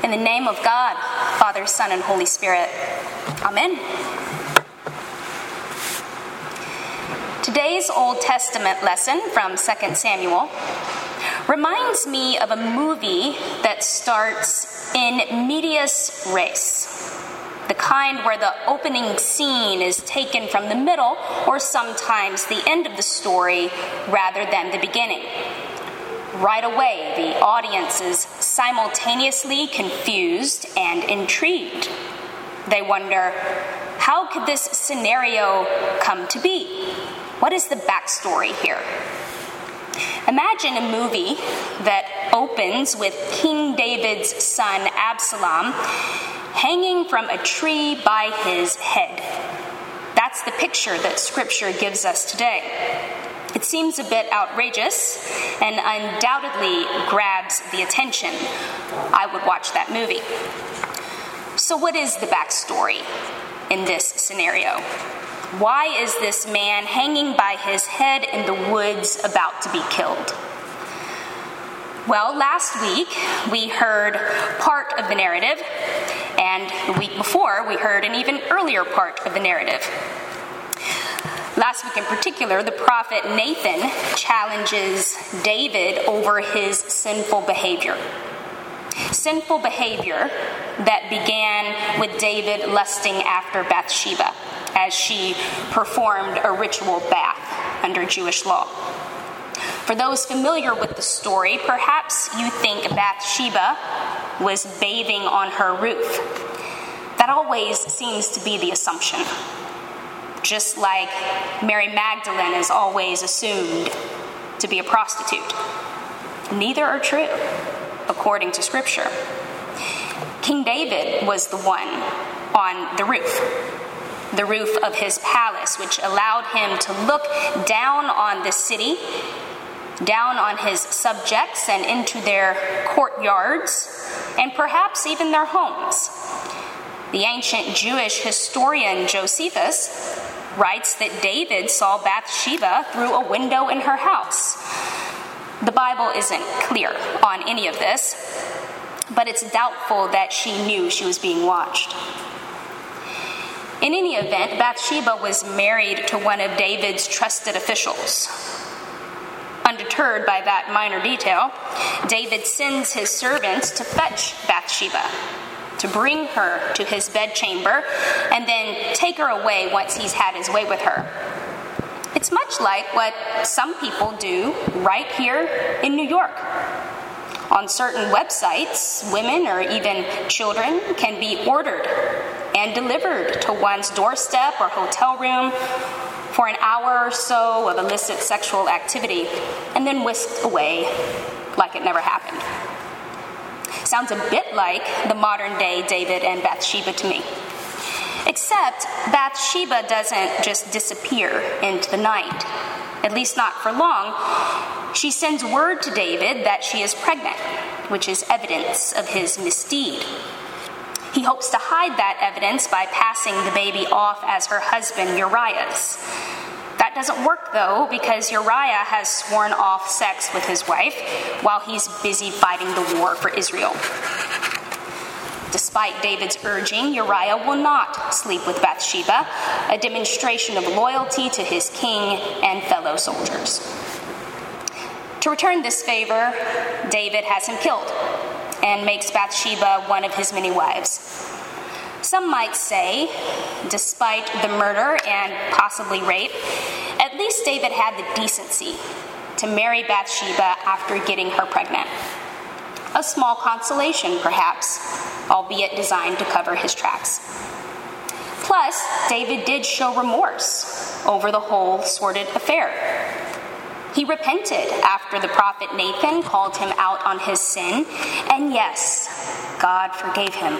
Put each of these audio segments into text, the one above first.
In the name of God, Father, Son, and Holy Spirit. Amen. Today's Old Testament lesson from 2 Samuel reminds me of a movie that starts in medias res, the kind where the opening scene is taken from the middle or sometimes the end of the story rather than the beginning. Right away, the audience is simultaneously confused and intrigued. They wonder, how could this scenario come to be? What is the backstory here? Imagine a movie that opens with King David's son Absalom hanging from a tree by his head. That's the picture that Scripture gives us today. It seems a bit outrageous and undoubtedly grabs the attention. I would watch that movie. So what is the backstory in this scenario? Why is this man hanging by his head in the woods about to be killed? Well, last week we heard part of the narrative, and the week before we heard an even earlier part of the narrative. Last week in particular, the prophet Nathan challenges David over his sinful behavior. Sinful behavior that began with David lusting after Bathsheba as she performed a ritual bath under Jewish law. For those familiar with the story, perhaps you think Bathsheba was bathing on her roof. That always seems to be the assumption. Just like Mary Magdalene is always assumed to be a prostitute. Neither are true, according to Scripture. King David was the one on the roof of his palace, which allowed him to look down on the city, down on his subjects and into their courtyards, and perhaps even their homes. The ancient Jewish historian Josephus writes that David saw Bathsheba through a window in her house. The Bible isn't clear on any of this, but it's doubtful that she knew she was being watched. In any event, Bathsheba was married to one of David's trusted officials. Undeterred by that minor detail, David sends his servants to fetch Bathsheba, to bring her to his bedchamber, and then take her away once he's had his way with her. It's much like what some people do right here in New York. On certain websites, women or even children can be ordered and delivered to one's doorstep or hotel room for an hour or so of illicit sexual activity, and then whisked away like it never happened. Sounds a bit like the modern-day David and Bathsheba to me. Except Bathsheba doesn't just disappear into the night, at least not for long. She sends word to David that she is pregnant, which is evidence of his misdeed. He hopes to hide that evidence by passing the baby off as her husband Uriah's. That doesn't work, though, because Uriah has sworn off sex with his wife while he's busy fighting the war for Israel. Despite David's urging, Uriah will not sleep with Bathsheba, a demonstration of loyalty to his king and fellow soldiers. To return this favor, David has him killed and makes Bathsheba one of his many wives. Some might say, despite the murder and possibly rape, at least David had the decency to marry Bathsheba after getting her pregnant. A small consolation, perhaps, albeit designed to cover his tracks. Plus, David did show remorse over the whole sordid affair. He repented after the prophet Nathan called him out on his sin, and yes, God forgave him.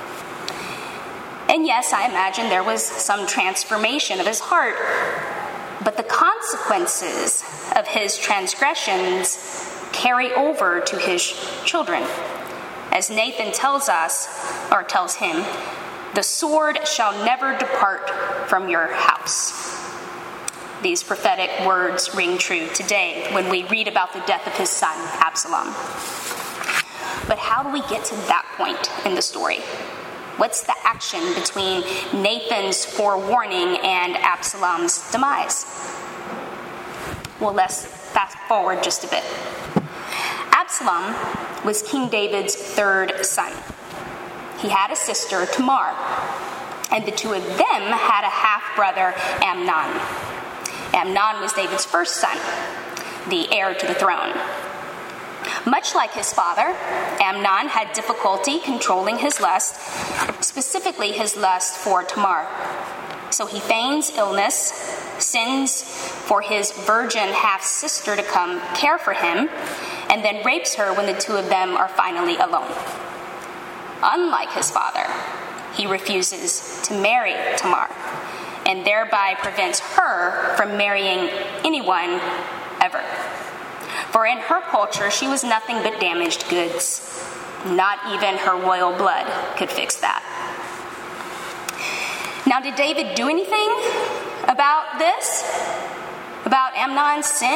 And yes, I imagine there was some transformation of his heart, but the consequences of his transgressions carry over to his children. As Nathan tells him, the sword shall never depart from your house. These prophetic words ring true today when we read about the death of his son, Absalom. But how do we get to that point in the story? What's the action between Nathan's forewarning and Absalom's demise? Well, let's fast forward just a bit. Absalom was King David's third son. He had a sister, Tamar, and the two of them had a half-brother, Amnon. Amnon was David's first son, the heir to the throne. Much like his father, Amnon had difficulty controlling his lust, specifically his lust for Tamar. So he feigns illness, sends for his virgin half-sister to come care for him, and then rapes her when the two of them are finally alone. Unlike his father, he refuses to marry Tamar, and thereby prevents her from marrying anyone ever. For in her culture, she was nothing but damaged goods. Not even her royal blood could fix that. Now, did David do anything about this? About Amnon's sin?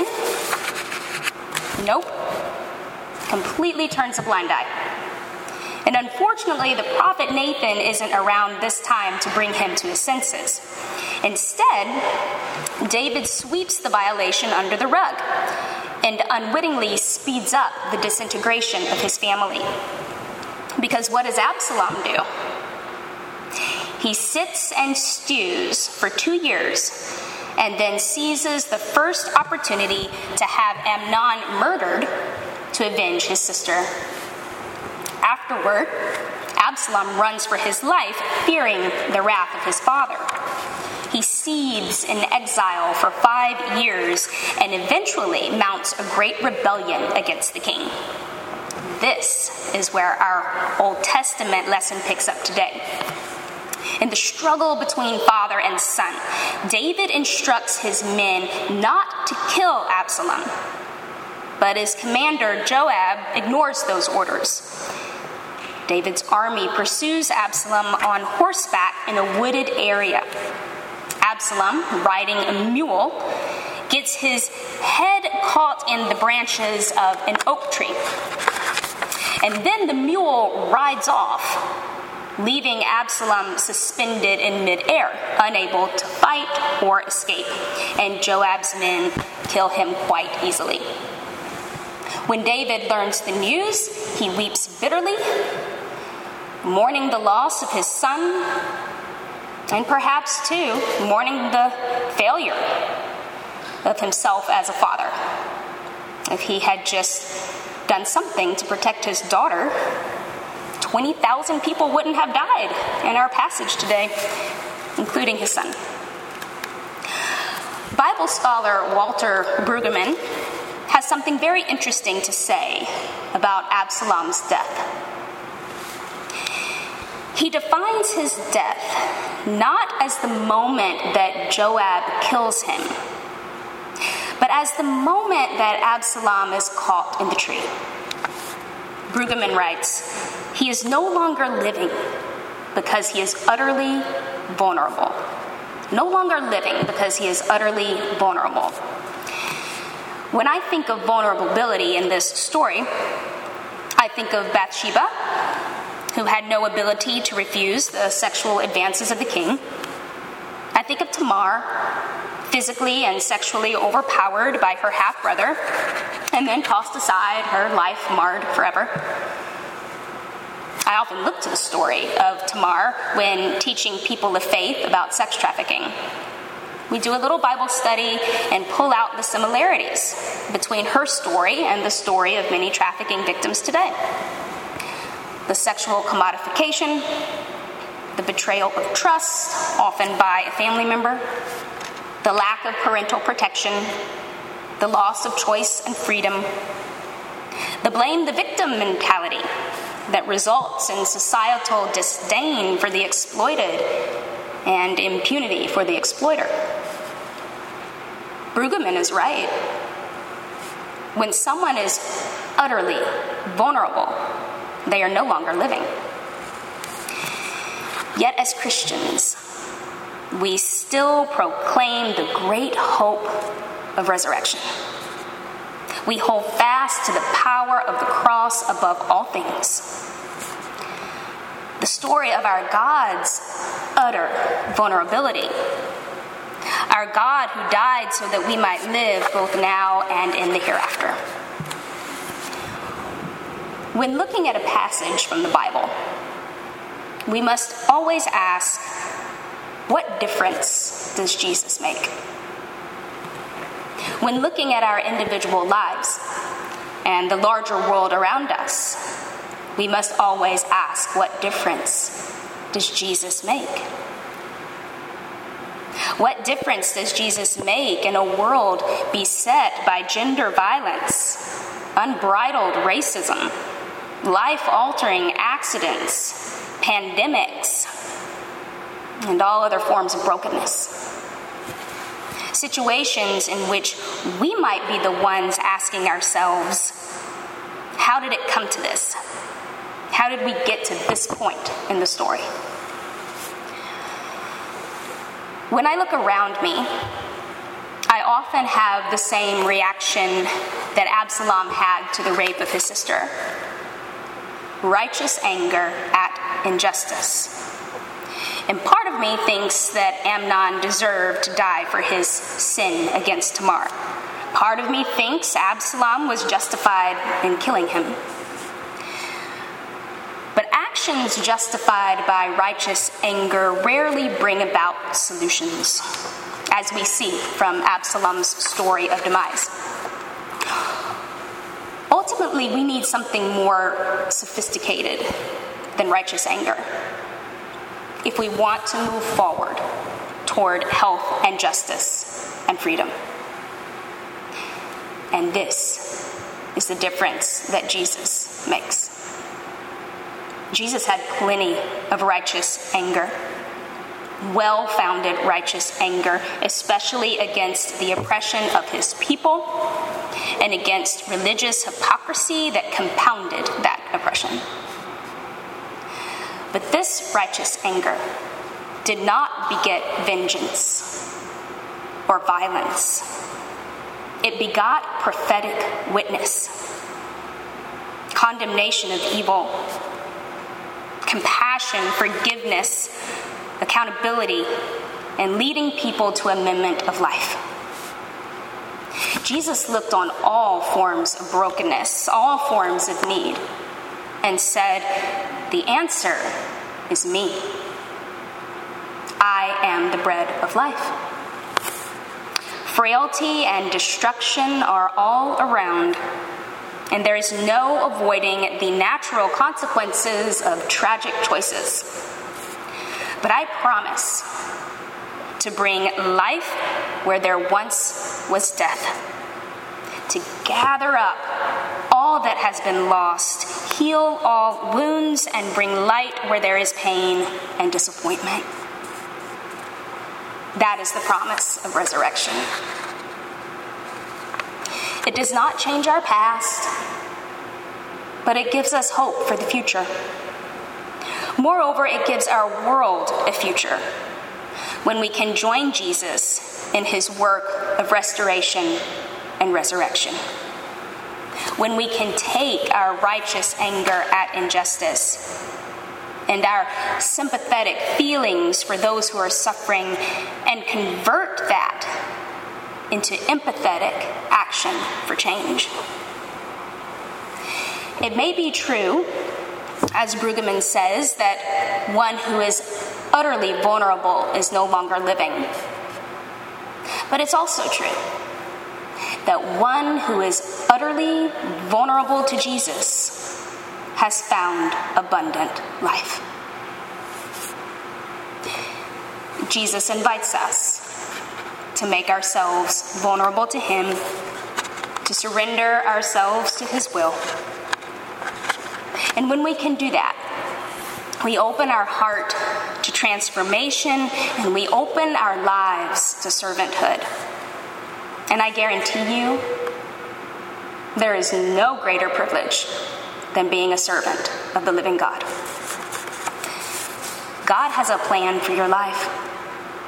Nope. Completely turns a blind eye. And unfortunately, the prophet Nathan isn't around this time to bring him to his senses. Instead, David sweeps the violation under the rug and unwittingly speeds up the disintegration of his family. Because what does Absalom do? He sits and stews for 2 years and then seizes the first opportunity to have Amnon murdered to avenge his sister. Afterward, Absalom runs for his life, fearing the wrath of his father. He seethes in exile for 5 years and eventually mounts a great rebellion against the king. This is where our Old Testament lesson picks up today. In the struggle between father and son, David instructs his men not to kill Absalom, but his commander Joab ignores those orders. David's army pursues Absalom on horseback in a wooded area. Absalom, riding a mule, gets his head caught in the branches of an oak tree. And then the mule rides off, leaving Absalom suspended in midair, unable to fight or escape. And Joab's men kill him quite easily. When David learns the news, he weeps bitterly, mourning the loss of his son, and perhaps, too, mourning the failure of himself as a father. If he had just done something to protect his daughter, 20,000 people wouldn't have died in our passage today, including his son. Bible scholar Walter Brueggemann has something very interesting to say about Absalom's death. He defines his death not as the moment that Joab kills him, but as the moment that Absalom is caught in the tree. Brueggemann writes, "He is no longer living because he is utterly vulnerable." No longer living because he is utterly vulnerable. When I think of vulnerability in this story, I think of Bathsheba, who had no ability to refuse the sexual advances of the king. I think of Tamar, physically and sexually overpowered by her half-brother, and then tossed aside, her life marred forever. I often look to the story of Tamar when teaching people of faith about sex trafficking. We do a little Bible study and pull out the similarities between her story and the story of many trafficking victims today. The sexual commodification, the betrayal of trust, often by a family member, the lack of parental protection, the loss of choice and freedom, the blame the victim mentality that results in societal disdain for the exploited and impunity for the exploiter. Brueggemann is right. When someone is utterly vulnerable, they are no longer living. Yet as Christians, we still proclaim the great hope of resurrection. We hold fast to the power of the cross above all things. The story of our God's utter vulnerability. Our God who died so that we might live both now and in the hereafter. When looking at a passage from the Bible, we must always ask, what difference does Jesus make? When looking at our individual lives and the larger world around us, we must always ask, what difference does Jesus make? What difference does Jesus make in a world beset by gender violence, unbridled racism, life-altering accidents, pandemics, and all other forms of brokenness? Situations in which we might be the ones asking ourselves, how did it come to this? How did we get to this point in the story? When I look around me, I often have the same reaction that Absalom had to the rape of his sister. Righteous anger at injustice. And part of me thinks that Amnon deserved to die for his sin against Tamar. Part of me thinks Absalom was justified in killing him. But actions justified by righteous anger rarely bring about solutions, as we see from Absalom's story of demise. Ultimately, we need something more sophisticated than righteous anger if we want to move forward toward health and justice and freedom. And this is the difference that Jesus makes. Jesus had plenty of righteous anger, well-founded righteous anger, especially against the oppression of his people and against religious hypocrisy that compounded that oppression. But this righteous anger did not beget vengeance or violence. It begot prophetic witness, condemnation of evil, compassion, forgiveness, accountability, and leading people to amendment of life. Jesus looked on all forms of brokenness, all forms of need, and said, the answer is me. I am the bread of life. Frailty and destruction are all around, and there is no avoiding the natural consequences of tragic choices. But I promise to bring life where there once was death, to gather up all that has been lost, heal all wounds, and bring light where there is pain and disappointment. That is the promise of resurrection. It does not change our past, but it gives us hope for the future. Moreover, it gives our world a future when we can join Jesus in his work of restoration and resurrection. When we can take our righteous anger at injustice and our sympathetic feelings for those who are suffering and convert that into empathetic action for change. It may be true, as Brueggemann says, that one who is utterly vulnerable is no longer living. But it's also true that one who is utterly vulnerable to Jesus has found abundant life. Jesus invites us to make ourselves vulnerable to him, to surrender ourselves to his will. And when we can do that, we open our heart to transformation and we open our lives to servanthood. And I guarantee you, there is no greater privilege than being a servant of the living God. God has a plan for your life.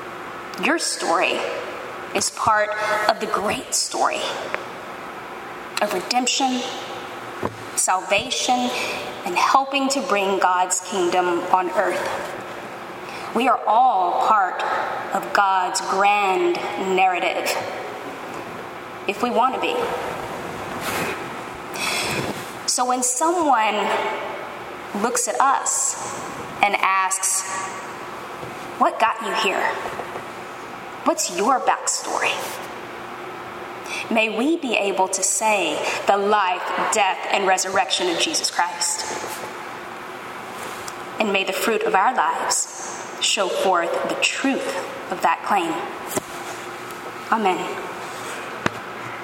Your story is part of the great story. of redemption, salvation, and helping to bring God's kingdom on earth. We are all part of God's grand narrative, if we want to be. So when someone looks at us and asks, "What got you here? What's your backstory?" May we be able to say the life, death, and resurrection of Jesus Christ. And may the fruit of our lives show forth the truth of that claim. Amen.